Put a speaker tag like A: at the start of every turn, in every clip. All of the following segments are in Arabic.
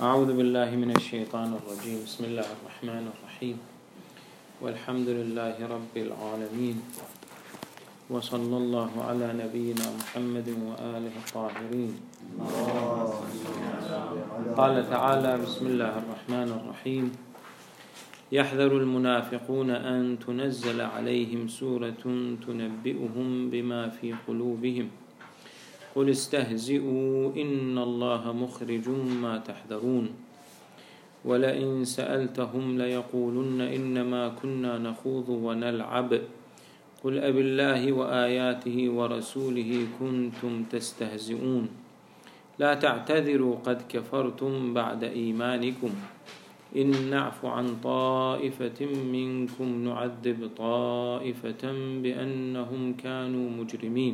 A: أعوذ بالله من الشيطان الرجيم. بسم الله الرحمن الرحيم، والحمد لله رب العالمين، وصلى الله على نبينا محمد وآله الطاهرين. قال تعالى: بسم الله الرحمن الرحيم: يحذر المنافقون أن تنزل عليهم سورة تنبئهم بما في قلوبهم قل استهزئوا إن الله مخرج ما تحذرون ولئن سألتهم ليقولن إنما كنا نخوض ونلعب قل أبالله وآياته ورسوله كنتم تستهزئون لا تعتذروا قد كفرتم بعد إيمانكم إن نعف عن طائفة منكم نعذب طائفة بأنهم كانوا مجرمين.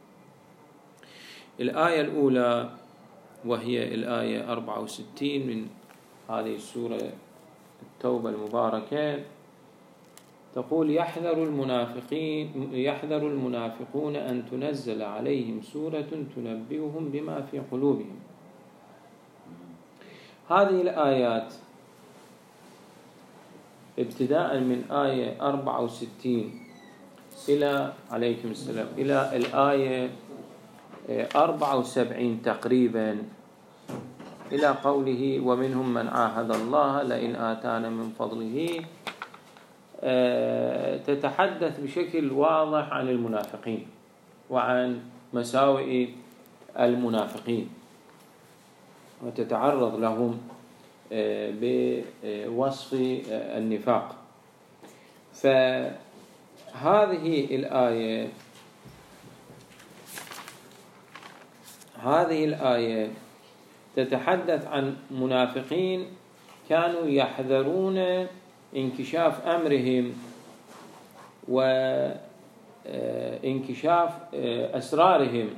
A: الآية الأولى وهي الآية 64 من هذه السورة التوبة المباركة تقول: يحذر المنافقون أن تنزل عليهم سورة تنبئهم بما في قلوبهم. هذه الآيات ابتداء من آية 64 إلى عليكم السلام إلى الآية 74 تقريبا إلى قوله: ومنهم من عاهد الله لئن آتانا من فضله، تتحدث بشكل واضح عن المنافقين وعن مساوئ المنافقين وتتعرض لهم بوصف النفاق. هذه الآية تتحدث عن منافقين كانوا يحذرون انكشاف أمرهم وانكشاف أسرارهم،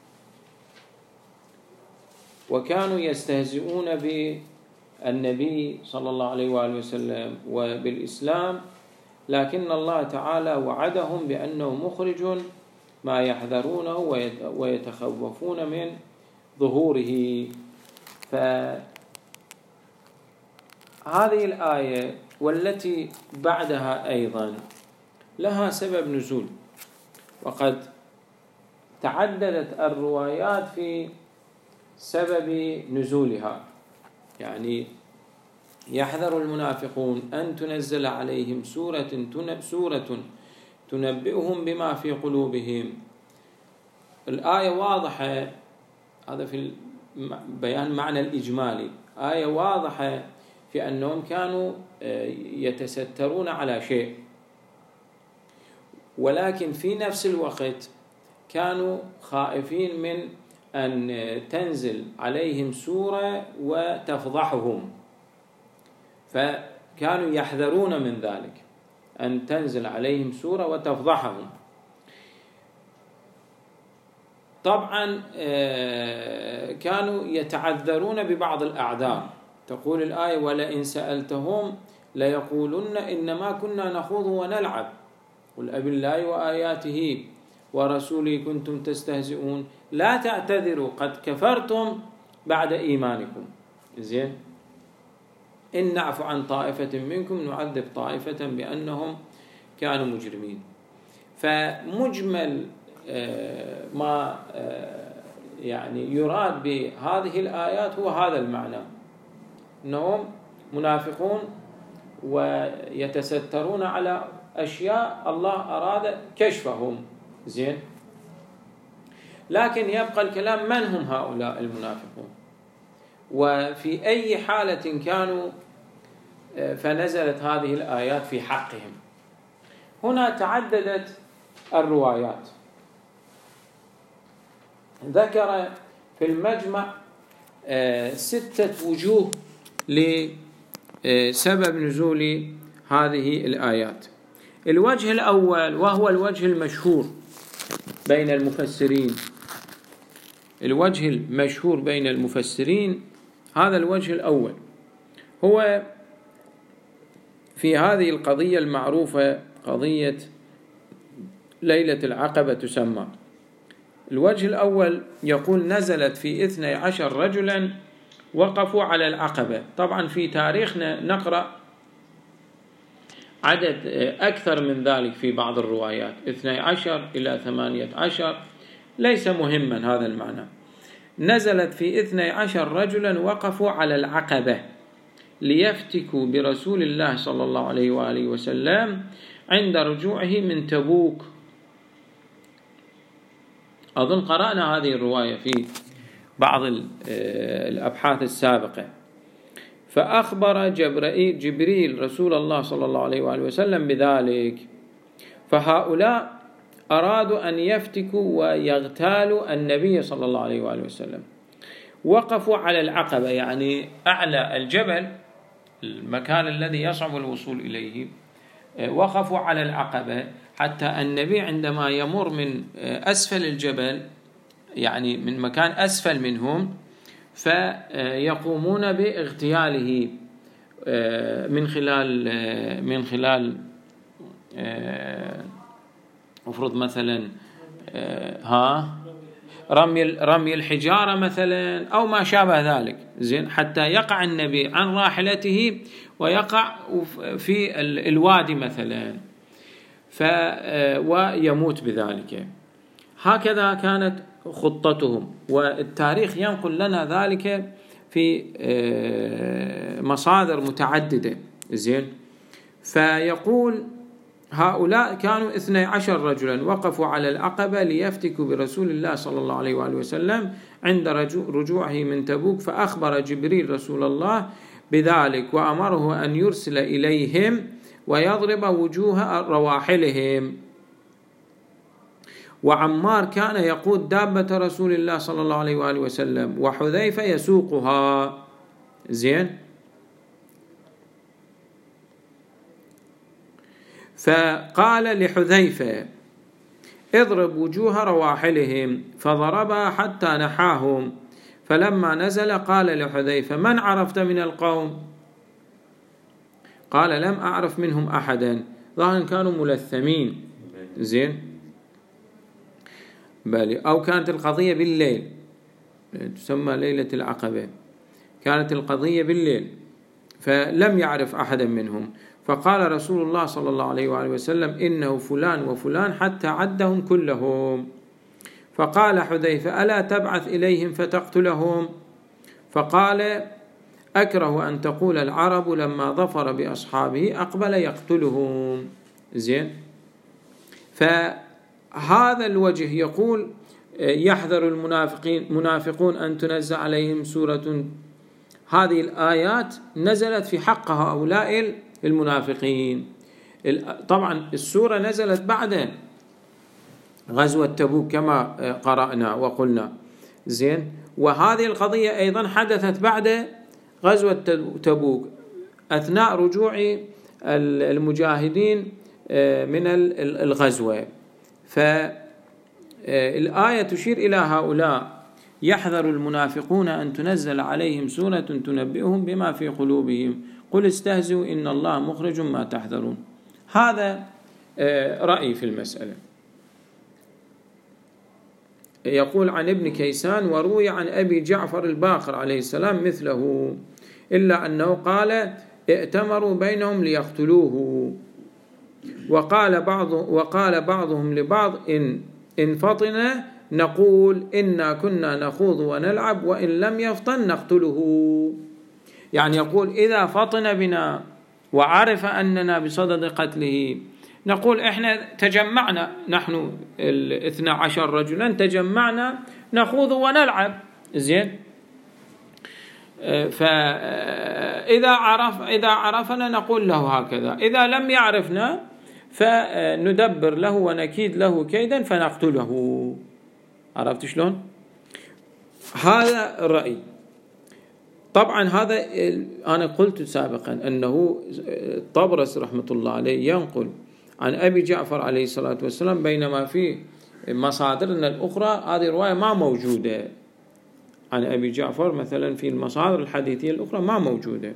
A: وكانوا يستهزئون بالنبي صلى الله عليه وآله وسلم وبالإسلام، لكن الله تعالى وعدهم بأنه مخرج ما يحذرونه ويتخوفون من ظهوره. فهذه الآية والتي بعدها أيضا لها سبب نزول، وقد تعددت الروايات في سبب نزولها. يعني يحذر المنافقون أن تنزل عليهم سورة تنبئهم بما في قلوبهم. الآية واضحة، هذا في بيان معنى الإجمالي، آية واضحة في أنهم كانوا يتسترون على شيء، ولكن في نفس الوقت كانوا خائفين من أن تنزل عليهم سورة وتفضحهم، فكانوا يحذرون من ذلك، أن تنزل عليهم سورة وتفضحهم. طبعا كانوا يتعذرون ببعض الأعذار. تقول الآية: ولئن سألتهم ليقولن إنما كنا نخوض ونلعب قل أبالله وآياته ورسوله كنتم تستهزئون لا تعتذروا قد كفرتم بعد إيمانكم. زين، إن نعف عن طائفة منكم نعذب طائفة بأنهم كانوا مجرمين. فمجمل ما يعني يراد بهذه الآيات هو هذا المعنى، أنهم منافقون ويتسترون على أشياء الله أراد كشفهم. زين، لكن يبقى الكلام: من هم هؤلاء المنافقون وفي أي حالة كانوا فنزلت هذه الآيات في حقهم؟ هنا تعددت الروايات. ذكر في المجمع 6 وجوه لسبب نزول هذه الآيات. الوجه الأول وهو الوجه المشهور بين المفسرين، الوجه المشهور بين المفسرين، هذا الوجه الأول هو في هذه القضية المعروفة، قضية ليلة العقبة تسمى. الوجه الأول يقول: نزلت في 12 رجلا وقفوا على العقبة. طبعا في تاريخنا نقرأ عدد أكثر من ذلك في بعض الروايات 12 إلى 18، ليس مهما هذا المعنى. نزلت في 12 رجلا وقفوا على العقبة ليفتكوا برسول الله صلى الله عليه وآله وسلم عند رجوعه من تبوك. أظن قرأنا هذه الرواية في بعض الأبحاث السابقة. فأخبر جبريل رسول الله صلى الله عليه وآله وسلم بذلك، فهؤلاء أرادوا أن يفتكوا ويغتالوا النبي صلى الله عليه وآله وسلم. وقفوا على العقبة، يعني أعلى الجبل، المكان الذي يصعب الوصول إليه، وقفوا على العقبة حتى النبي عندما يمر من أسفل الجبل، يعني من مكان أسفل منهم، فيقومون باغتياله من خلال أفرض مثلا رمي الحجارة مثلا أو ما شابه ذلك، زين، حتى يقع النبي عن راحلته ويقع في الوادي مثلا ويموت بذلك. هكذا كانت خطتهم، والتاريخ ينقل لنا ذلك في مصادر متعددة، زين. فيقول هؤلاء كانوا 12 رجلا وقفوا على العقبة ليفتكوا برسول الله صلى الله عليه وآله وسلم عند رجوعه من تبوك، فأخبر جبريل رسول الله بذلك وأمره أن يرسل إليهم ويضرب وجوه رواحلهم. وعمار كان يقود دابة رسول الله صلى الله عليه وآله وسلم، وحذيفة يسوقها، زين. فقال لحذيفة اضرب وجوه رواحلهم، فضربها حتى نحاهم. فلما نزل قال لحذيفة من عرفت من القوم؟ قال لم أعرف منهم أحدا. ظاهرا كانوا ملثمين، زين، أو كانت القضية بالليل، تسمى ليلة العقبة، كانت القضية بالليل، فلم يعرف أحدا منهم. فقال رسول الله صلى الله عليه وآله وسلم إنه فلان وفلان، حتى عدهم كلهم. فقال حذيفة ألا تبعث إليهم فتقتلهم؟ فقال أكره أن تقول العرب لما ظفر بأصحابه أقبل يقتلهم، زين. فهذا الوجه يقول يحذر المنافقون أن تنزل عليهم سورة. هذه الآيات نزلت في حق هؤلاء المنافقين. طبعا السورة نزلت بعد غزوة تبوك كما قرأنا وقلنا، زين. وهذه القضية أيضا حدثت بعد غزوة تبوك أثناء رجوع المجاهدين من الغزوة. فالآية تشير إلى هؤلاء يحذر المنافقون أن تنزل عليهم سورة تنبئهم بما في قلوبهم قل استهزئوا إن الله مخرج ما تحذرون. هذا رأي في المسألة. يقول عن ابن كيسان وروي عن أبي جعفر الباقر عليه السلام مثله، إلا أنه قال ائتمروا بينهم ليقتلوه. وقال بعضهم لبعض إن فطن نقول إنا كنا نخوض ونلعب وإن لم يفطن نقتله. يعني يقول إذا فطن بنا وعرف أننا بصدد قتله نقول إحنا تجمعنا، نحن 12 رجلا تجمعنا نخوض ونلعب، زين. فإذا عرفنا نقول له هكذا، إذا لم يعرفنا فندبر له ونكيد له كيدا فنقتله. عرفت شلون؟ هذا الرأي. طبعا هذا أنا قلت سابقا أنه طبرس رحمة الله عليه ينقل عن أبي جعفر عليه الصلاة والسلام، بينما في مصادرنا الأخرى هذه الرواية ما موجودة عن أبي جعفر، مثلا في المصادر الحديثية الأخرى ما موجودة.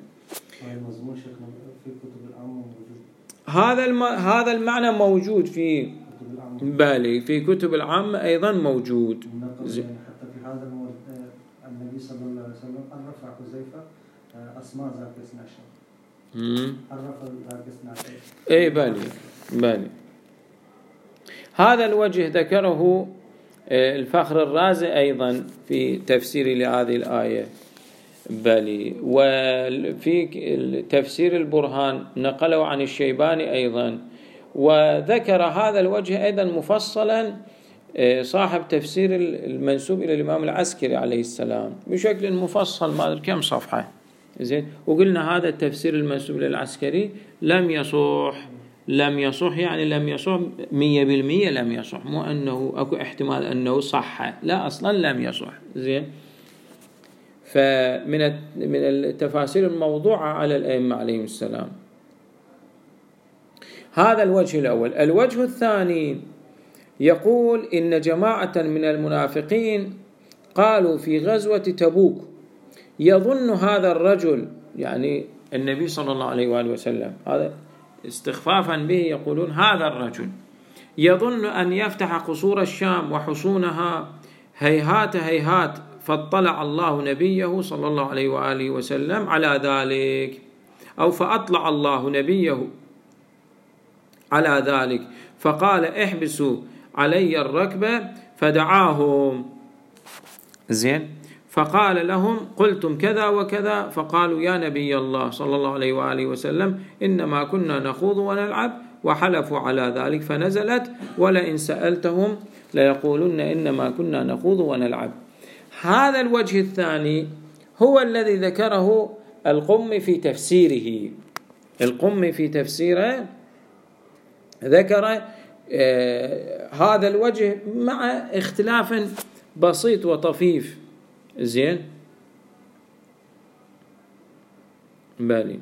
A: هذا المعنى موجود في بالي في كتب العامة أيضا موجود.
B: حتى في هذا النبي صلى الله عليه وسلم عرف حذيفة أسماء ذاك الناشر. عرف ذاك الناشر.
A: إيه بالي. هذا الوجه ذكره الفخر الرازي أيضا في تفسير لهذه الآية بالي، وفي تفسير البرهان نقله عن الشيباني أيضا، وذكر هذا الوجه أيضا مفصلا صاحب تفسير المنسوب إلى الإمام العسكري عليه السلام بشكل مفصل، ما أدري كم صفحة. زين، وقلنا هذا التفسير المنسوب إلى العسكري لم يصح، يعني لم يصح 100%، لم يصح، مو أنه أكو احتمال أنه صح، لا أصلا لم يصح. زين، فمن التفاسير الموضوعة على الأئمة عليهم السلام. هذا الوجه الأول. الوجه الثاني يقول إن جماعة من المنافقين قالوا في غزوة تبوك يظن هذا الرجل، يعني النبي صلى الله عليه وآله وسلم، هذا استخفافا به، يقولون هذا الرجل يظن أن يفتح قصور الشام وحصونها، هيهات هيهات فاطلع الله نبيه صلى الله عليه وآله وسلم على ذلك، أو فأطلع الله نبيه على ذلك فقال احبسوا علي الركبة فدعاهم. زين، فقال لهم قلتم كذا وكذا، فقالوا يا نبي الله صلى الله عليه وآله وسلم إنما كنا نخوض ونلعب، وحلفوا على ذلك، فنزلت ولئن سألتهم ليقولن إنما كنا نخوض ونلعب. هذا الوجه الثاني هو الذي ذكره القمي في تفسيره. القمي في تفسيره ذكر هذا الوجه مع اختلاف بسيط وطفيف. زين، بالي.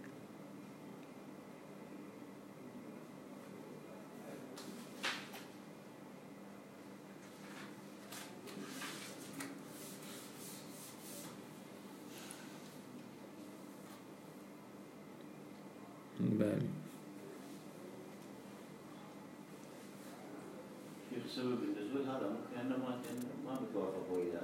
C: سبب النزول هذا ممكن أنه ما بتوافقوا إلى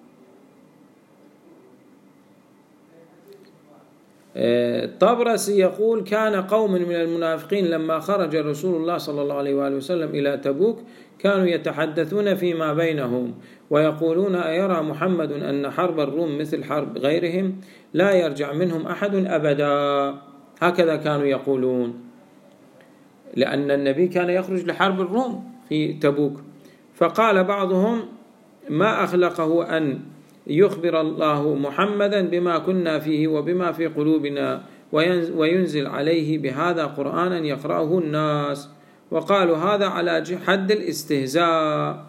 C: آية.
A: الطبرسي يقول كان قوم من المنافقين لما خرج رسول الله صلى الله عليه وآله وسلم إلى تبوك كانوا يتحدثون فيما بينهم ويقولون أيرى محمد أن حرب الروم مثل حرب غيرهم لا يرجع منهم أحد أبدا. هكذا كانوا يقولون، لأن النبي كان يخرج لحرب الروم في تبوك. فقال بعضهم ما أخلقه أن يخبر الله محمدا بما كنا فيه وبما في قلوبنا وينزل عليه بهذا قرآنا يقرأه الناس، وقالوا هذا على حد الاستهزاء.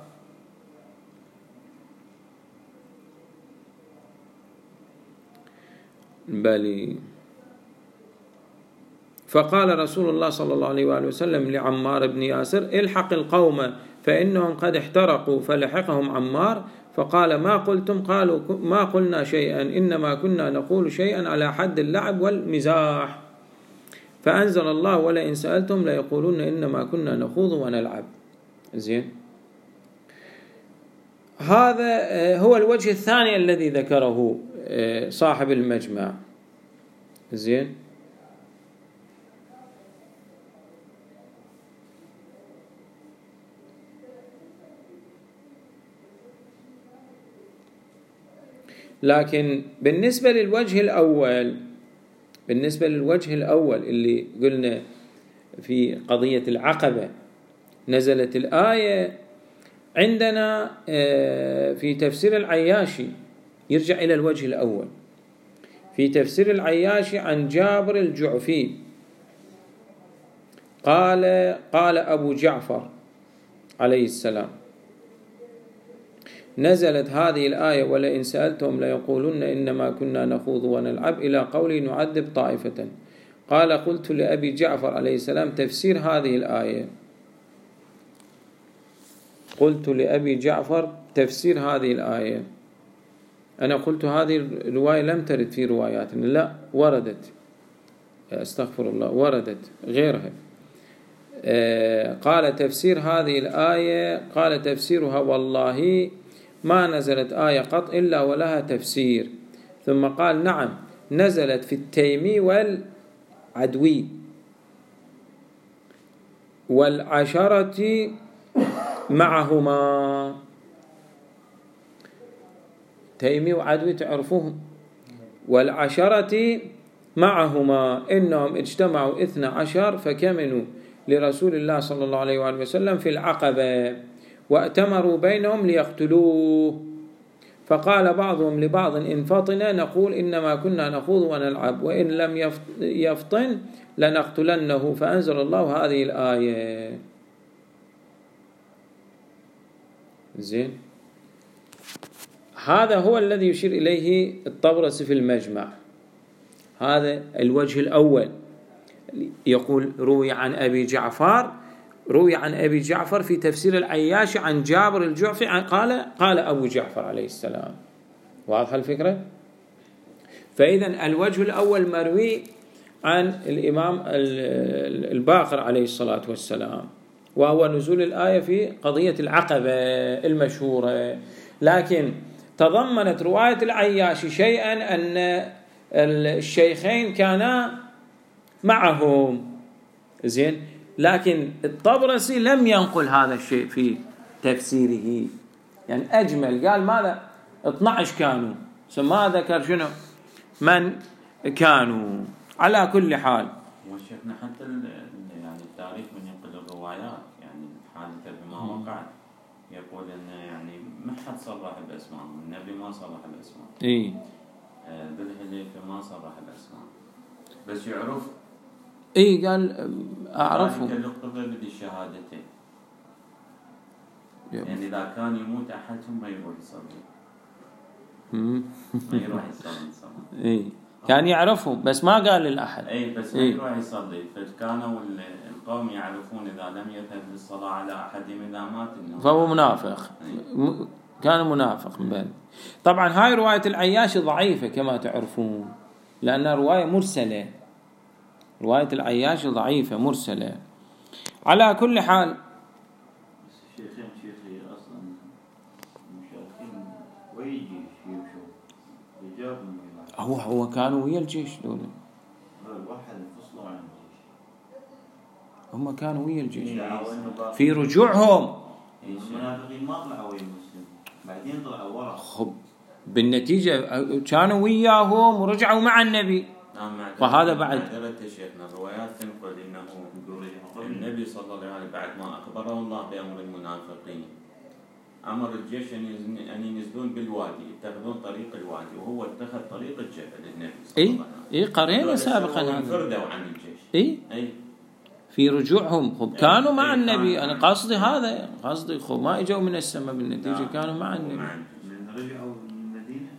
A: بل فقال رسول الله صلى الله عليه وآله وسلم لعمار بن ياسر الحق القوم فإنهم قد احترقوا، فلحقهم عمار فقال ما قلتم؟ قالوا ما قلنا شيئا، إنما كنا نقول شيئا على حد اللعب والمزاح. فأنزل الله ولئن سألتم ليقولون إنما كنا نخوض ونلعب. زين، هذا هو الوجه الثاني الذي ذكره صاحب المجمع. زين، لكن بالنسبة للوجه الأول اللي قلنا في قضية العقبة نزلت الآية عندنا في تفسير العياشي، يرجع إلى الوجه الأول في تفسير العياشي عن جابر الجعفي قال أبو جعفر عليه السلام نزلت هذه الآية ولئن سألتهم ليقولن إنما كنا نخوض ونلعب إلى قوله نعذب طائفة. قال قلت لأبي جعفر عليه السلام تفسير هذه الآية، قلت لأبي جعفر تفسير هذه الآية. أنا قلت هذه الرواية لم ترد في رواياتنا، لا وردت، أستغفر الله، وردت غيرها. قال تفسير هذه الآية، قال تفسيرها والله ما نزلت آية قط إلا ولها تفسير. ثم قال نعم نزلت في التيمي والعدوي والعشرة معهما. تيمي وعدوي تعرفوهم، والعشرة معهما إنهم اجتمعوا 12 فكمنوا لرسول الله صلى الله عليه وآله وسلم في العقبة وأتمروا بينهم ليقتلوه، فقال بعضهم لبعض إن فطن نقول إنما كنا نخوض ونلعب وإن لم يفطن لنقتلنه، فأنزل الله هذه الآية. زين، هذا هو الذي يشير إليه الطبرسي في المجمع. هذا الوجه الأول. يقول روي عن أبي جعفر في تفسير العياشي عن جابر الجعفي قال أبو جعفر عليه السلام. واضحة الفكرة؟ فإذا الوجه الأول مروي عن الإمام الباقر عليه الصلاة والسلام، وهو نزول الآية في قضية العقبة المشهورة. لكن تضمنت رواية العياشي شيئا أن الشيخين كانا معهم. زين، لكن الطبرسي لم ينقل هذا الشيء في تفسيره، يعني أجمل، قال ماذا 12 كانوا، ما ذكر شنو من كانوا. على كل حال
D: وشيخنا حتى يعني التاريخ من ينقل الروايات، يعني حادثة بما وقعت، يقول أن يعني ما حد صرح بأسمائهم، النبي ما صرح بأسمائهم، ذو الحليفة ما صرح بأسمائهم، بس يعرف
A: قال أعرفه
D: كالقبل بالشهادتين، يعني إذا كان يموت أحدهم ما يروح يصلي، ما يروح يصلي
A: كان يعرفهم بس ما قال للأحد.
D: بس ما يروح يصلي، فكانوا القوم يعرفون إذا لم يذهب للصلاة على أحدهم إذا مات
A: فهو منافق. كان منافق من بعد. طبعا هاي رواية العياشي ضعيفة كما تعرفون، لأنها رواية مرسلة. رواية العياشي ضعيفة مرسلة. على كل حال
C: شيخي أصلا المشاركين ويجي يمشوا يجابهم،
A: هو كانوا ويا الجيش دول،
C: واحد انفصلوا عن الجيش،
A: هم كانوا ويا الجيش في رجوعهم.
C: المنافقين ما طلعوا ويا المسلمين، بعدين طلعوا ورا.
A: بالنتيجة كانوا وياهم ورجعوا مع النبي. فهذا بعد
D: شيخنا الروايات تنقل انه النبي صلى الله عليه وسلم بعد ما اخبره الله بامر المنافقين امر الجيش ان ينزلون بالوادي، يتخذون طريق الوادي، وهو اتخذ طريق الجبل النبي صلى الله عليه وسلم.
A: قرينا سابقا هذا.
D: فردوا عن الجيش.
A: في رجوعهم كانوا مع النبي. انا قصدي هذا، قصدي ما اجوا من السماء، بالنتيجة كانوا مع النبي.
C: رجعوا من المدينة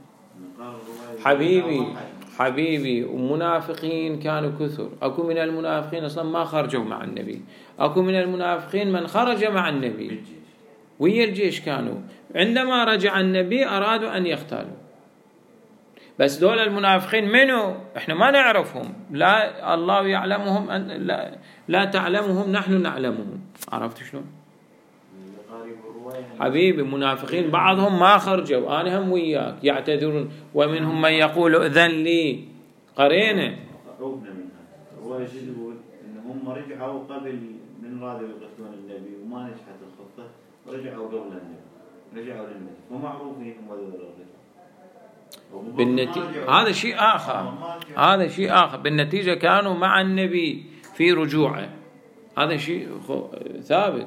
A: حبيبي ومنافقين كانوا كثر. أكو من المنافقين أصلا ما خرجوا مع النبي، أكو من المنافقين من خرج مع النبي ويا الجيش كانوا. عندما رجع النبي أرادوا أن يختالوا، بس دول المنافقين منو؟ إحنا ما نعرفهم، لا الله يعلمهم، لا تعلمهم، نحن نعلمهم. عرفت شلون؟ حبيبي منافقين بعضهم ما خرجوا، أنا هم وياك يعتذرون، ومنهم من يقول أذن لي. قرينا
C: عوبنا من هذا. هو يقول إن هم رجعوا قبل من رادوا يقتلون النبي وما نجحت الخطة، ورجعوا قبل النبي، رجعوا للنبي، ومعروفين هم
A: بالنتيجة هذا شيء آخر. هذا شيء آخر. بالنتيجة كانوا مع النبي في رجوعه، هذا شيء ثابت.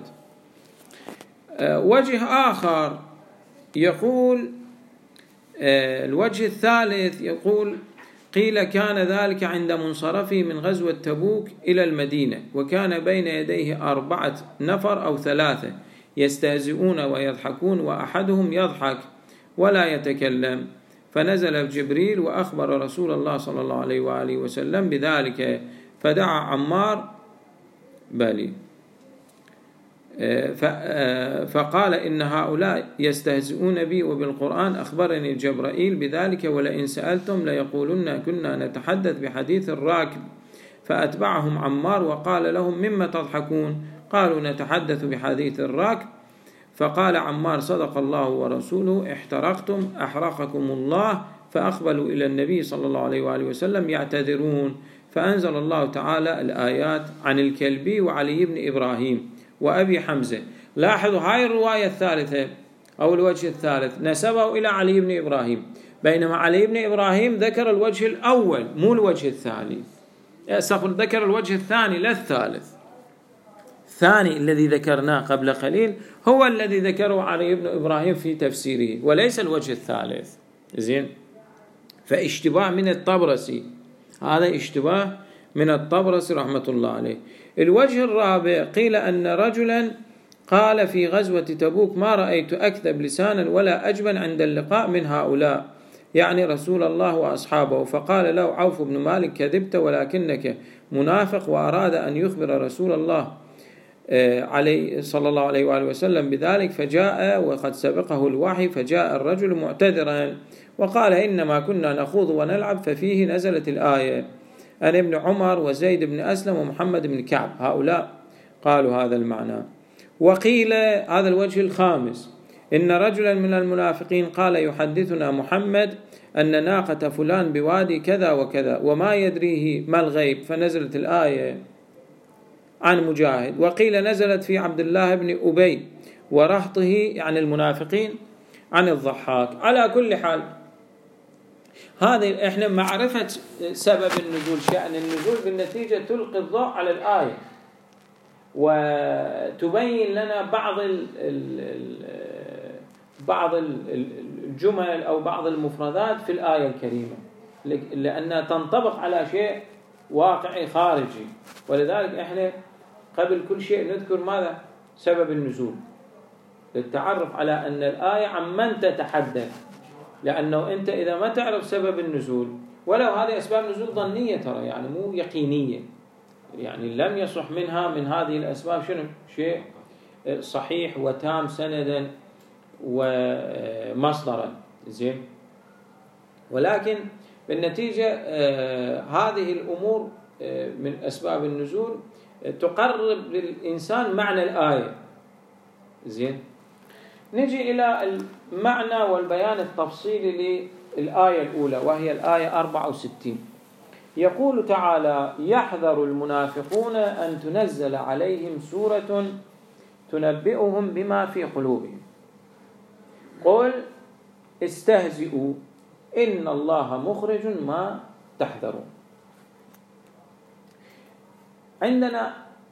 A: وجه آخر يقول، الوجه الثالث يقول قيل كان ذلك عند منصرفه من غزوة تبوك إلى المدينة، وكان بين يديه 4 نفر أو 3 يستهزئون ويضحكون، وأحدهم يضحك ولا يتكلم، فنزل جبريل وأخبر رسول الله صلى الله عليه وآله وسلم بذلك، فدعا عمار فقال إن هؤلاء يستهزئون بي وبالقرآن، أخبرني جبرائيل بذلك، ولئن سألتم ليقولن كنا نتحدث بحديث الراكب. فأتبعهم عمار وقال لهم مما تضحكون؟ قالوا نتحدث بحديث الراكب. فقال عمار: صدق الله ورسوله، احترقتم أحرقكم الله. فأقبلوا إلى النبي صلى الله عليه وآله وسلم يعتذرون، فأنزل الله تعالى الآيات عن الكلبي وعلي بن إبراهيم وأبي حمزة. لاحظوا هاي الرواية الثالثة أو الوجه الثالث نسبه إلى علي بن إبراهيم، بينما علي بن إبراهيم ذكر الوجه الأول مو الوجه الثاني، ذكر الوجه الثاني لا الثالث. الثاني الذي ذكرناه قبل قليل هو الذي ذكره علي بن إبراهيم في تفسيره وليس الوجه الثالث. زين، فاشتباه من الطبرسي، هذا اشتباه من الطبرسي رحمة الله عليه. الوجه الرابع قيل أن رجلا قال في غزوة تبوك: ما رأيت أكذب لسانا ولا أجبن عند اللقاء من هؤلاء، يعني رسول الله وأصحابه. فقال له عوف بن مالك: كذبت ولكنك منافق. وأراد أن يخبر رسول الله صلى الله عليه وآله وسلم بذلك، فجاء وقد سبقه الوحي، فجاء الرجل معتذرا وقال: إنما كنا نخوض ونلعب. ففيه نزلت الآية أن ابن عمر وزيد بن أسلم ومحمد بن كعب، هؤلاء قالوا هذا المعنى. وقيل هذا الوجه الخامس إن رجلا من المنافقين قال: يحدثنا محمد أن ناقة فلان بوادي كذا وكذا وما يدريه ما الغيب، فنزلت الآية عن مجاهد. وقيل نزلت في عبد الله بن أبي ورهطه يعني المنافقين عن الضحاك. على كل حال هذه احنا معرفة سبب النزول، شأن النزول بالنتيجة تلقي الضوء على الآية وتبين لنا بعض الجمل أو بعض المفردات في الآية الكريمة، لأنها تنطبق على شيء واقعي خارجي. ولذلك احنا قبل كل شيء نذكر ماذا؟ سبب النزول، للتعرف على أن الآية عن من تتحدث. لأنه أنت إذا ما تعرف سبب النزول، ولو هذه أسباب نزول ظنية ترى، يعني مو يقينية، يعني لم يصح منها من هذه الأسباب شيء صحيح وتام سندا ومصدرا. زين، ولكن بالنتيجة هذه الأمور من أسباب النزول تقرب للإنسان معنى الآية. زين، نجي إلى المعنى والبيان التفصيلي للآية الأولى وهي الآية 64. يقول تعالى: يحذر المنافقون أن تنزل عليهم سورة تنبئهم بما في قلوبهم قل استهزئوا إن الله مخرج ما تحذرون. عندنا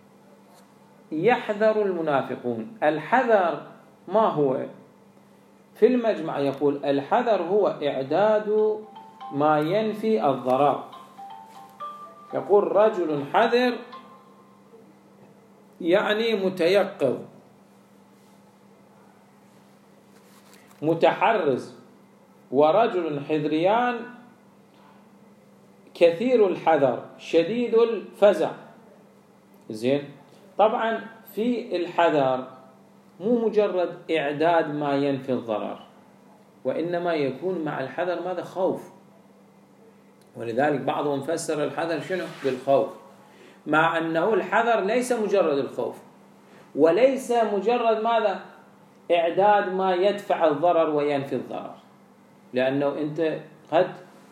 A: يحذر المنافقون. الحذر ما هو؟ في المجمع يقول الحذر هو إعداد ما ينفي الضرر. يقول رجل حذر يعني متيقظ متحرز، ورجل حذريان كثير الحذر شديد الفزع. زين، طبعا في الحذر مو مجرد إعداد ما ينفي الضرر، وإنما يكون مع الحذر ماذا؟ خوف. ولذلك بعضهم فسر الحذر شنو؟ بالخوف، مع أنه الحذر ليس مجرد الخوف، وليس مجرد ماذا؟ إعداد ما يدفع الضرر وينفي الضرر، لأنه أنت قد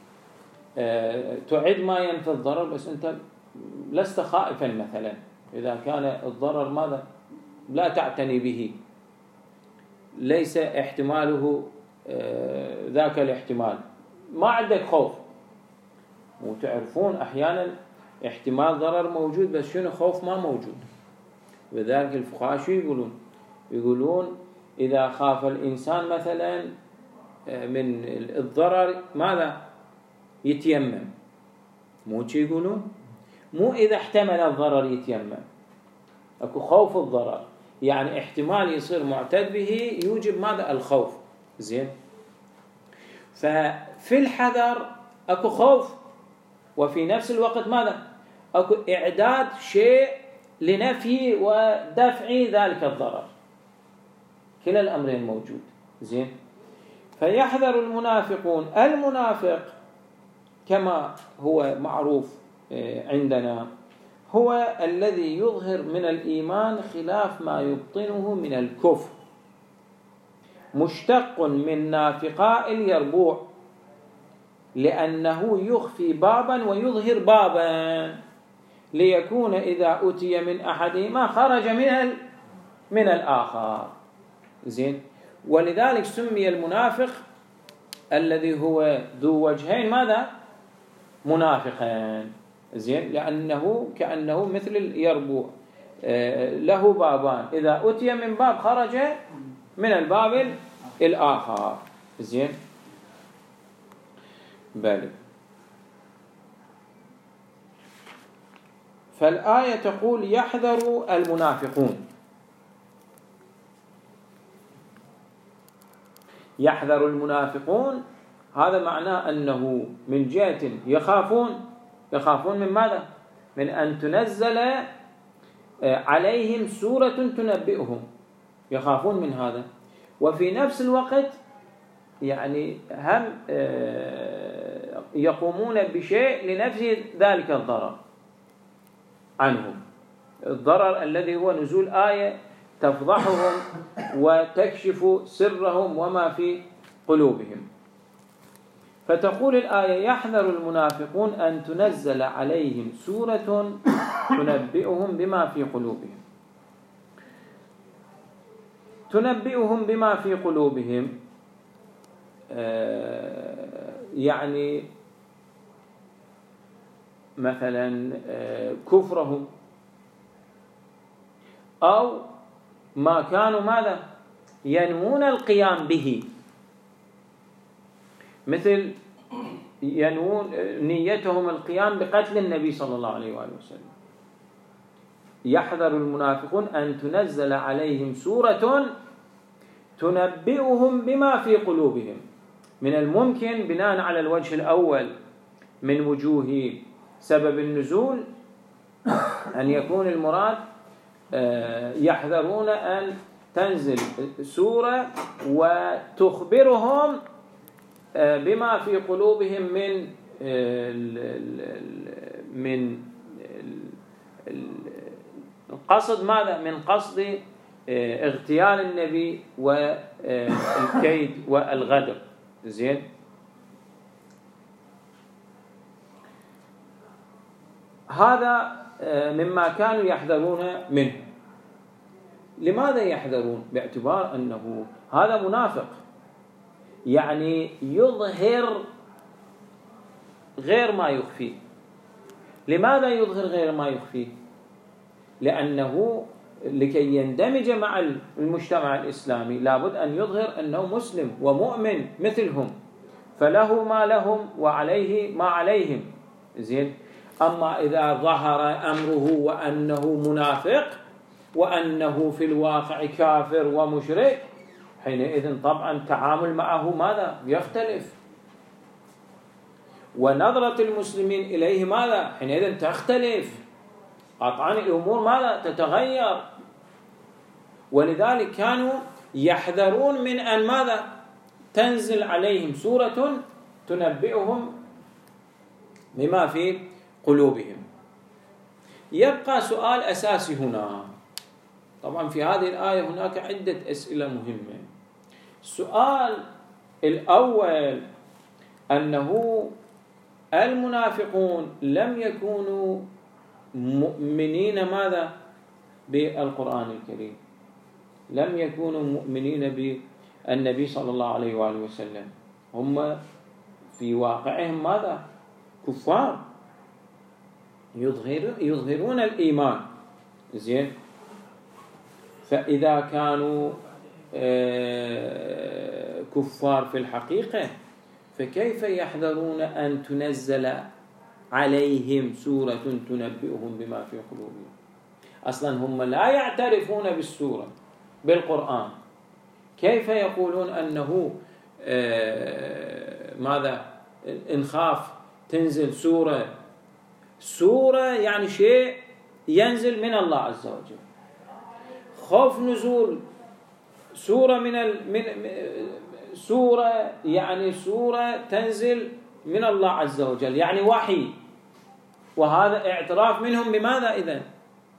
A: تعد ما ينفي الضرر بس أنت لست خائفا مثلا، إذا كان الضرر ماذا؟ لا تعتني به، ليس احتماله ذاك الاحتمال، ما عندك خوف. وتعرفون أحيانا احتمال ضرر موجود بس شنو؟ خوف ما موجود. وذلك الفقهاء شو يقولون إذا خاف الإنسان مثلا من الضرر ماذا؟ يتيمم. مو شي يقولون؟ مو إذا احتمل الضرر يتيمم، أكو خوف الضرر، يعني احتمال يصير معتد به يوجب ماذا؟ الخوف. زين، ففي الحذر أكو خوف، وفي نفس الوقت ماذا؟ أكو إعداد شيء لنفي ودفع ذلك الضرر، كلا الأمرين موجود. زين، فيحذر المنافقون. المنافق كما هو معروف عندنا هو الذي يظهر من الإيمان خلاف ما يبطنه من الكفر. مشتق من نافقاء اليربوع لأنه يخفي بابا ويظهر بابا ليكون إذا أتي من أحدهما خرج من الآخر. زين. ولذلك سمي المنافق الذي هو ذو وجهين ماذا؟ منافقا. زين. لأنه كأنه مثل اليربوع له بابان، إذا أتي من باب خرج من الباب الآخر. زين. بل فالآية تقول يحذر المنافقون. يحذر المنافقون هذا معناه أنه من جهة يخافون من ماذا؟ من أن تنزل عليهم سورة تنبئهم، يخافون من هذا. وفي نفس الوقت يعني هم يقومون بشيء لنفي ذلك الضرر عنهم، الضرر الذي هو نزول آية تفضحهم وتكشف سرهم وما في قلوبهم. فتقول الآية يحذر المنافقون أن تنزل عليهم سورة تنبئهم بما في قلوبهم. تنبئهم بما في قلوبهم يعني مثلا كفرهم أو ما كانوا ماذا ينوون القيام به، مثل ينوون نيتهم القيام بقتل النبي صلى الله عليه وآله وسلم. يحذر المنافقون أن تنزل عليهم سورة تنبئهم بما في قلوبهم. من الممكن بناء على الوجه الأول من وجوه سبب النزول أن يكون المراد يحذرون أن تنزل سورة وتخبرهم بما في قلوبهم من القصد ماذا؟ من قصد اغتيال النبي والكيد والغدر. زين. هذا مما كانوا يحذرون منه. لماذا يحذرون؟ باعتبار أنه هذا منافق، يعني يظهر غير ما يخفيه. لماذا يظهر غير ما يخفيه؟ لأنه لكي يندمج مع المجتمع الإسلامي لابد أن يظهر أنه مسلم ومؤمن مثلهم، فله ما لهم وعليه ما عليهم. زين. أما إذا ظهر أمره وأنه منافق وأنه في الواقع كافر ومشرك، حينئذ طبعا التعامل معه ماذا؟ يختلف، ونظرة المسلمين إليه ماذا؟ حينئذ تختلف، قطعا الأمور ماذا؟ تتغير. ولذلك كانوا يحذرون من أن ماذا؟ تنزل عليهم سورة تنبئهم بما في قلوبهم. يبقى سؤال أساسي هنا. طبعا في هذه الآية هناك عدة أسئلة مهمة. السؤال الأول أنه المنافقون لم يكونوا مؤمنين ماذا؟ بالقرآن الكريم، لم يكونوا مؤمنين بالنبي صلى الله عليه وآله وسلم، هم في واقعهم ماذا؟ كفار يظهرون الإيمان. زين. فإذا كانوا كفار في الحقيقة فكيف يحذرون أن تنزل عليهم سورة تنبئهم بما في قلوبهم؟ أصلا هم لا يعترفون بالسورة بالقرآن، كيف يقولون أنه ماذا؟ إنخاف تنزل سورة يعني شيء ينزل من الله عز وجل. خوف نزول سورة سورة يعني سورة تنزل من الله عز وجل يعني وحي، وهذا اعتراف منهم بماذا إذن؟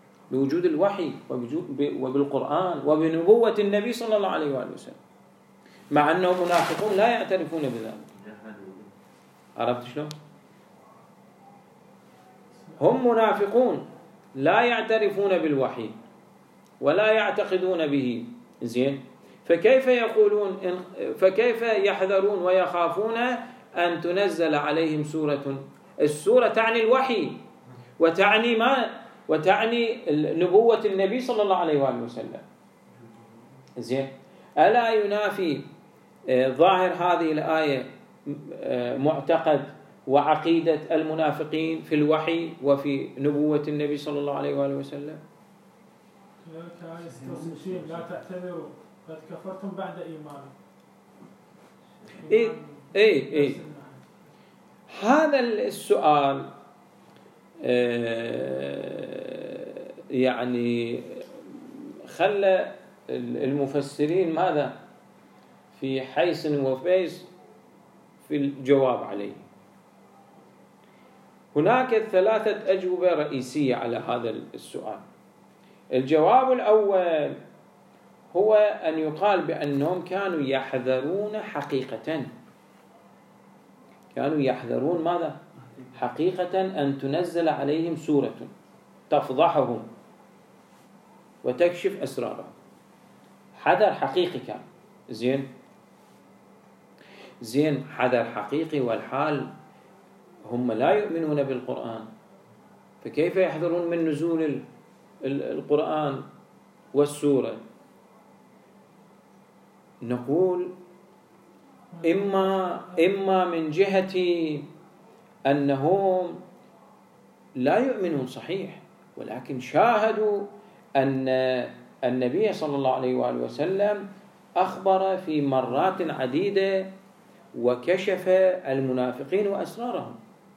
A: بوجود الوحي وبالقرآن وبنبوة النبي صلى الله عليه وآله وسلم. مع أنهم منافقون لا يعترفون بذلك. عرفت شلون؟ هم منافقون لا يعترفون بالوحي ولا يعتقدون به، زين؟ فكيف يقولون فكيف يحذرون ويخافون أن تنزل عليهم سورة؟ السورة تعني الوحي وتعني ما؟ وتعني نبوة النبي صلى الله عليه وآله وسلم، زين؟ ألا ينافي ظاهر هذه الآية معتقد وعقيدة المنافقين في الوحي وفي نبوة النبي صلى الله عليه وآله وسلم؟
E: لا تعتذروا قد كفرتم بعد إيمانكم.
A: إيه. هذا السؤال يعني خلى المفسرين ماذا في حيث وفيس في الجواب عليه. هناك 3 أجوبة رئيسية على هذا السؤال. الجواب الأول هو أن يقال بأنهم كانوا يحذرون حقيقة، كانوا يحذرون ماذا؟ حقيقة أن تنزل عليهم سورة تفضحهم وتكشف أسرارهم. حذر حقيقي كان، زين حذر حقيقي، والحال هم لا يؤمنون بالقرآن، فكيف يحذرون من نزول القرآن والسورة؟ نقول إما من جهة أنهم لا يؤمنون صحيح، ولكن شاهدوا أن النبي صلى الله عليه وآله وسلم أخبر في مرات عديدة وكشف المنافقين وأسرارهم.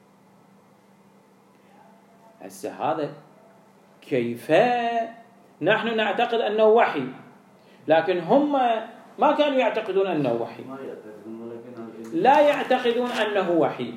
A: هسه هذا كيف نحن نعتقد أنه وحي، لكن هم ما كانوا يعتقدون أنه وحي، لا يعتقدون أنه وحي،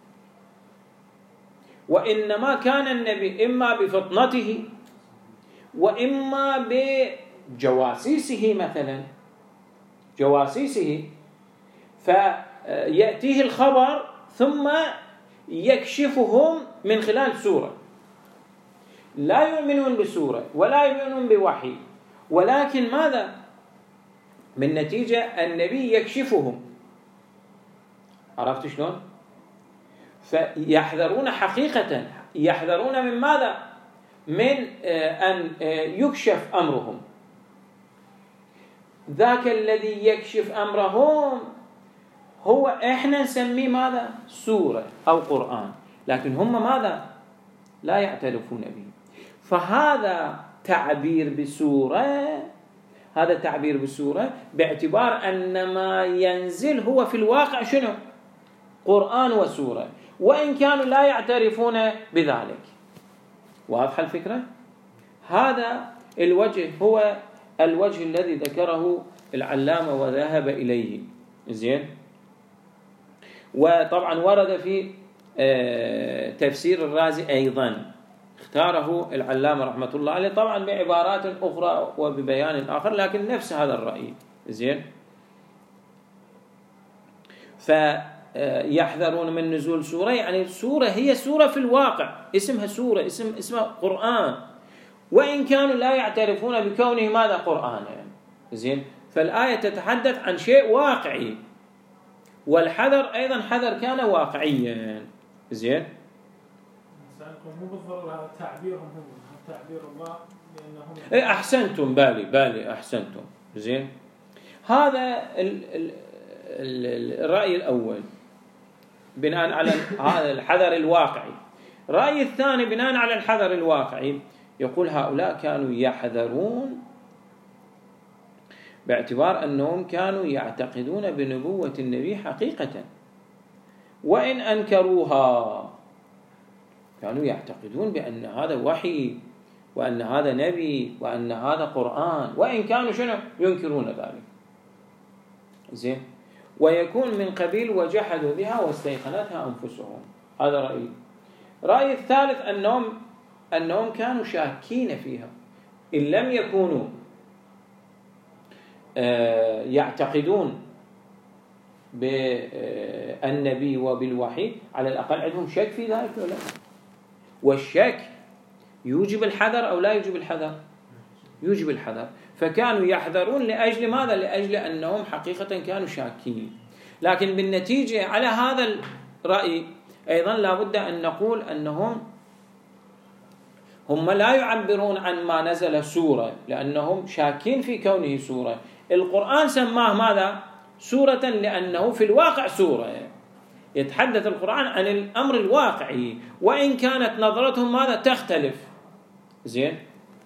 A: وإنما كان النبي إما بفطنته وإما بجواسيسه، مثلا جواسيسه، فيأتيه الخبر ثم يكشفهم من خلال سورة. لا يؤمنون بسورة ولا يؤمنون بوحي، ولكن ماذا؟ من نتيجة النبي يكشفهم. عرفت شلون؟ فيحذرون حقيقة، يحذرون من ماذا؟ من أن يكشف أمرهم. ذاك الذي يكشف أمرهم هو إحنا نسميه ماذا؟ سورة أو قرآن، لكن هم ماذا؟ لا يعترفون به. فهذا تعبير بسورة، هذا تعبير بسورة باعتبار أن ما ينزل هو في الواقع شنو؟ قرآن وسورة، وإن كانوا لا يعترفون بذلك. واضحة الفكرة؟ هذا الوجه هو الوجه الذي ذكره العلامة وذهب إليه، زين؟ وطبعا ورد في تفسير الرازي أيضا، اختاره العلامة رحمة الله عليه، طبعا بعبارات أخرى وببيان آخر، لكن نفس هذا الرأي، زين؟ فيحذرون من نزول سورة، يعني السورة هي سورة في الواقع، اسمها سورة، اسمها قرآن، وإن كانوا لا يعترفون بكونه ماذا؟ قرآن، يعني زين؟ فالآية تتحدث عن شيء واقعي، والحذر أيضا حذر كان واقعيا، زين؟
E: مو بالضرورة تعبيرهم هم، تعبير الله، لأنهم
A: أحسنتم، بالي أحسنتم، زين؟ هذا الرأي الأول بناء على هذا الحذر الواقعي. الرأي الثاني بناء على الحذر الواقعي يقول هؤلاء كانوا يحذرون باعتبار أنهم كانوا يعتقدون بنبوة النبي حقيقة، وإن أنكروها كانوا يعتقدون بأن هذا وحي وأن هذا نبي وأن هذا قرآن، وإن كانوا شنو؟ ينكرون ذلك، زين؟ ويكون من قبيل وجحدوا بها واستيقنتها أنفسهم. هذا رأي. رأي الثالث أنهم كانوا شاكين فيها، إن لم يكونوا يعتقدون بالنبي وبالوحي على الأقل عندهم شك في ذلك ولا؟ والشك يوجب الحذر أو لا يوجب الحذر؟ يوجب الحذر. فكانوا يحذرون لأجل ماذا؟ لأجل أنهم حقيقة كانوا شاكين. لكن بالنتيجة على هذا الرأي أيضا لا بد أن نقول أنهم هم لا يعبرون عن ما نزل سورة، لأنهم شاكين في كونه سورة. القرآن سماه ماذا؟ سورة، لأنه في الواقع سورة، يتحدث القرآن عن الأمر الواقعي، وإن كانت نظرتهم ماذا؟ تختلف. زين.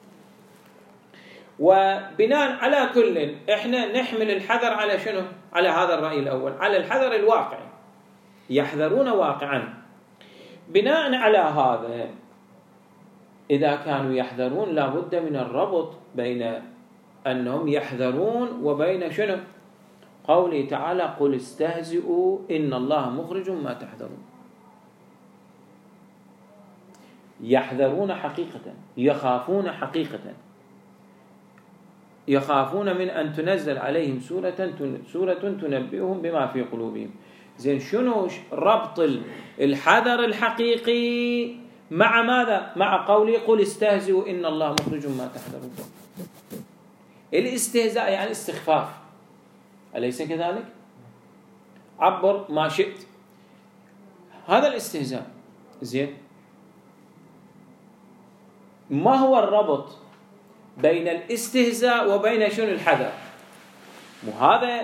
A: وبناء على كل إحنا نحمل الحذر على شنو؟ على هذا الرأي الأول، على الحذر الواقعي، يحذرون واقعا. بناء على هذا إذا كانوا يحذرون لا بد من الربط بين أنهم يحذرون وبين شنو؟ قوله تعالى قل استهزئوا إن الله مخرج ما تحذرون. يحذرون حقيقة، يخافون حقيقة، يخافون من أن تنزل عليهم سورة تنبئهم بما في قلوبهم. زين، شنو ربط الحذر الحقيقي مع ماذا؟ مع قوله قل استهزئوا إن الله مخرج ما تحذرون. الاستهزاء يعني استخفاف، أليس كذلك؟ عبر ما شئت، هذا الاستهزاء. زين، ما هو الربط بين الاستهزاء وبين شنو الحذر؟ وهذا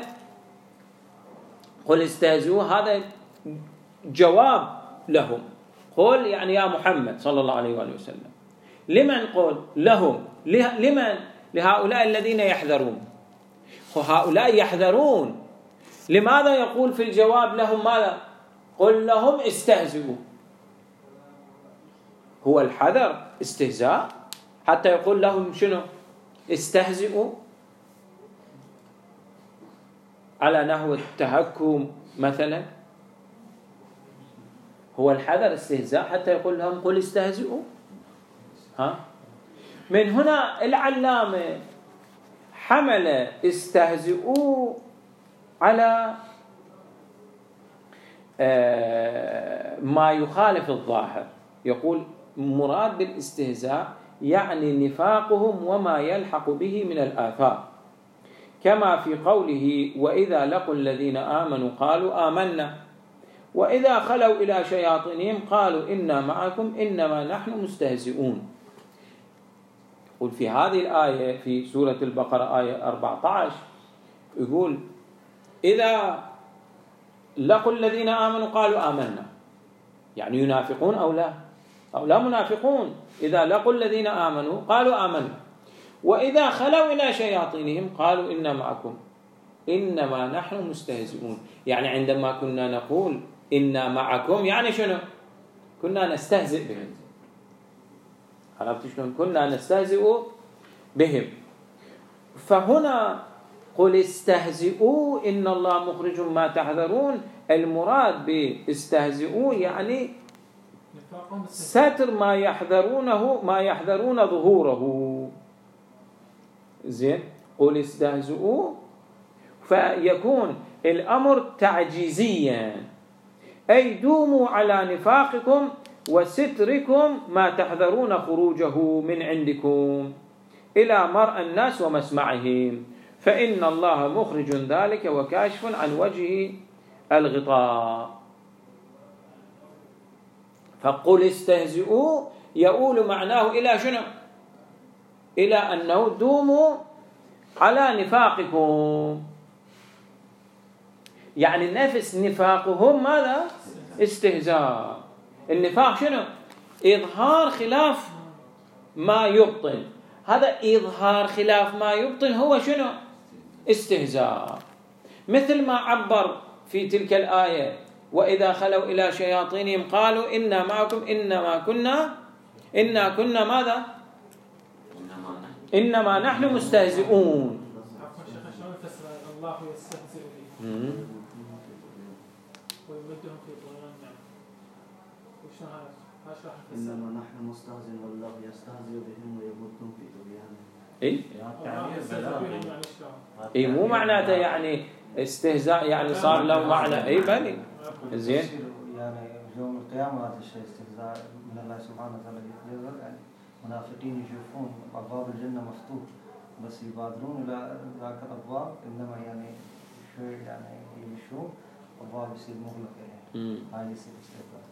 A: قل استهزئوا هذا جواب لهم. قل يعني يا محمد صلى الله عليه وآله وسلم. لمن قل؟ لهم. لمن؟ لهؤلاء الذين يحذرون. وهؤلاء يحذرون، لماذا يقول في الجواب لهم ماذا؟ قل لهم استهزئوا. هو الحذر استهزاء حتى يقول لهم شنو؟ استهزئوا، على نحو التهكم مثلا. هو الحذر استهزاء حتى يقول لهم قل استهزئوا. من هنا العلامة حمل استهزئوا على ما يخالف الظاهر. يقول مراد بالاستهزاء يعني نفاقهم وما يلحق به من الآثار، كما في قوله وإذا لقوا الذين آمنوا قالوا آمنا وإذا خلوا إلى شياطينهم قالوا إنا معكم إنما نحن مستهزئون. يقول في هذه الآية في سورة البقرة آية 14 يقول إذا لقوا الذين آمنوا قالوا آمنا، يعني ينافقون أو لا؟ أو لا منافقون. إذا لقوا الذين آمنوا قالوا آمنا وإذا خلوا إلى شياطينهم قالوا إنا معكم إنما نحن مستهزئون. يعني عندما كنا نقول إنا معكم يعني شنو؟ كنا نستهزئ بهم. عرفت شلون؟ كنا نستهزئ بهم. فهنا قل استهزئوا إن الله مخرج ما تحذرون، المراد باستهزئوا يعني ستر ما يحذرون ظهوره. زين، قل استهزئوا فيكون الأمر تعجيزيا، أي دوموا على نفاقكم وستركم ما تحذرون خروجه من عندكم إلى مرء الناس ومسمعهم، فإن الله مخرج ذلك وكاشف عن وجه الغطاء. فقل استهزئوا يقول معناه إلى شنو؟ إلى أنه دوموا على نفاقكم، يعني نفس نفاقهم ماذا؟ استهزاء. النفاق شنو؟ إظهار خلاف ما يبطن. هذا إظهار خلاف ما يبطن هو شنو؟ استهزاء. مثل ما عبر في تلك الآية وإذا خلوا إلى شياطينهم قالوا إنا معكم إنا كنا ماذا؟ إنما نحن مستهزئون. الله يستهزئ بهم ويمدهم في طغيانهم.
B: إنما نحن مستهزئون والله يستهزئ بهم ويمدهم في طغيانهم.
A: إيه مو معناته يعني استهزاء يعني صار له معنى. أي بلي زين
B: يعني يوم القيامة هذا الشيء استهزاء من الله سبحانه وتعالى. يعني منافقين يشوفون أبواب الجنة مفتوح بس يبادرون إلى ذاك الأبواب، إنما يعني شوي يعني يمشون أبواب يصير مغلقة يعني هاي يصير استهزاء.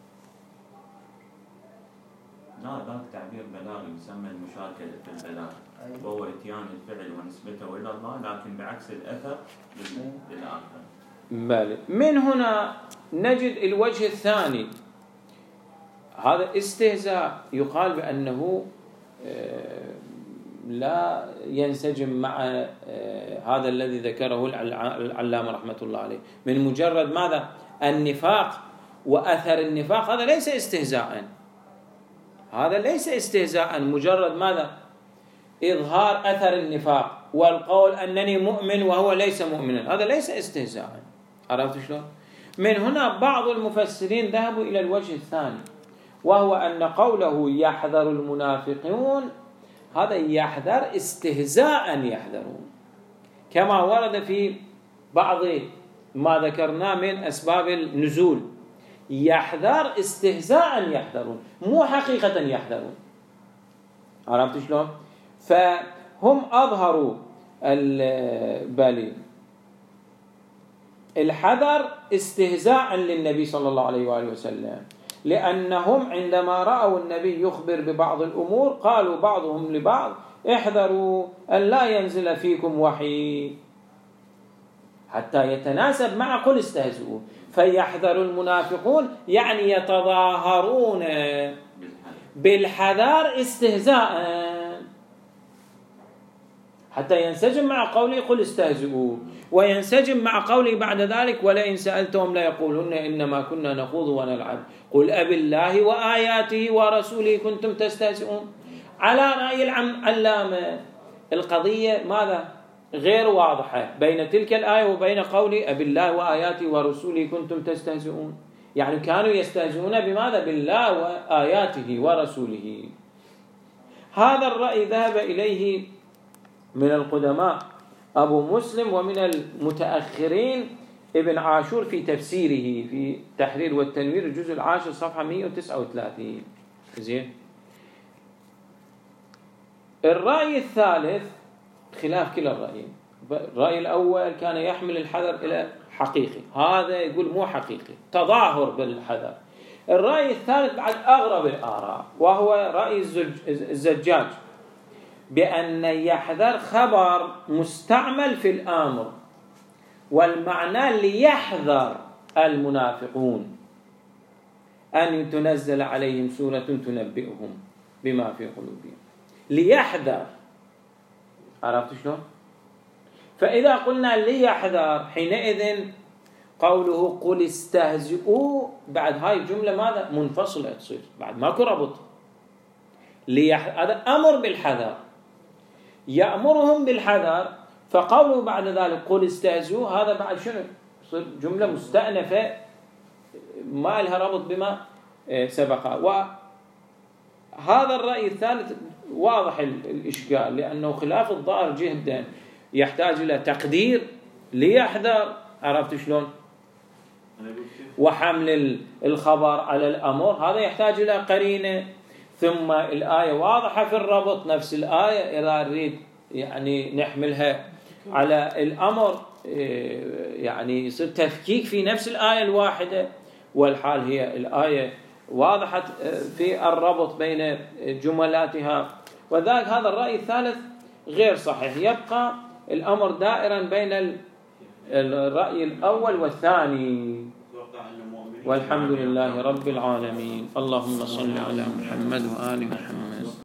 D: لا ذاك تعبير بلاغي يسمى المشاكلة في البلاغ، وهو إتيان الفعل ونسبته إلى الله لكن بعكس الأثر للآخر.
A: بلى. من هنا نجد الوجه الثاني، هذا استهزاء يقال بأنه لا ينسجم مع هذا الذي ذكره العلامة رحمة الله عليه، من مجرد ماذا؟ النفاق وأثر النفاق، هذا ليس استهزاء، هذا ليس استهزاء، مجرد ماذا؟ إظهار أثر النفاق والقول أنني مؤمن وهو ليس مؤمنا، هذا ليس استهزاء. عرفت شلون؟ من هنا بعض المفسرين ذهبوا إلى الوجه الثاني، وهو أن قوله يحذر المنافقون هذا يحذر استهزاء يحذرون، كما ورد في بعض ما ذكرناه من أسباب النزول، يحذر استهزاء يحذرون مو حقيقة يحذرون. عرفت شلون؟ فهم أظهروا الحذر استهزاء للنبي صلى الله عليه وآله وسلم، لأنهم عندما رأوا النبي يخبر ببعض الأمور قالوا بعضهم لبعض احذروا أن لا ينزل فيكم وحي حتى يتناسب مع قل استهزئوا. فيحذر المنافقون يعني يتظاهرون بالحذر استهزاء حتى ينسجم مع قوله قل استهزئوا، وينسجم مع قوله بعد ذلك ولئن سألتهم ليقولون إنما كنا نخوض ونلعب قل أبالله وآياته ورسوله كنتم تستهزئون. على رأي العلامة القضية ماذا؟ غير واضحة بين تلك الآية وبين قوله أبالله وآياته ورسوله كنتم تستهزئون، يعني كانوا يستهزئون بماذا؟ بالله وآياته ورسوله. هذا الرأي ذهب إليه من القدماء أبو مسلم، ومن المتأخرين ابن عاشور في تفسيره في تحرير والتنوير الجزء 10 صفحة 139. زين. الرأي الثالث خلاف كلا الرأيين. الرأي الأول كان يحمل الحذر إلى حقيقي، هذا يقول مو حقيقي، تظاهر بالحذر. الرأي الثالث بعد أغرب الآراء، وهو رأي الزجاج، بأن يحذر خبر مستعمل في الآمر، والمعنى ليحذر المنافقون أن تنزل عليهم سورة تنبئهم بما في قلوبهم، ليحذر. عرفت شلون؟ فإذا قلنا ليحذر حينئذ قوله قل استهزئوا بعد هاي الجملة ماذا؟ منفصلة تصير، بعد ماكو ربط. هذا أمر بالحذر، يأمرهم بالحذر، فقوله بعد ذلك قل استهزئوا هذا بعد شنو؟ تصير جملة مستأنفة ما لها ربط بما سبقها. وهذا الرأي الثالث واضح الإشكال، لأنه خلاف الظاهر جدا، يحتاج إلى تقدير ليحذر. عرفت شلون؟ وحمل الخبر على الأمر هذا يحتاج إلى قرينة، ثم الآية واضحة في الربط، نفس الآية إذا نريد يعني نحملها على الأمر يعني يصير تفكيك في نفس الآية الواحدة، والحال هي الآية واضحة في الربط بين جملاتها. وذلك هذا الرأي الثالث غير صحيح، يبقى الأمر دائرا بين الرأي الأول والثاني. والحمد لله رب العالمين. اللهم صل على محمد وآل محمد.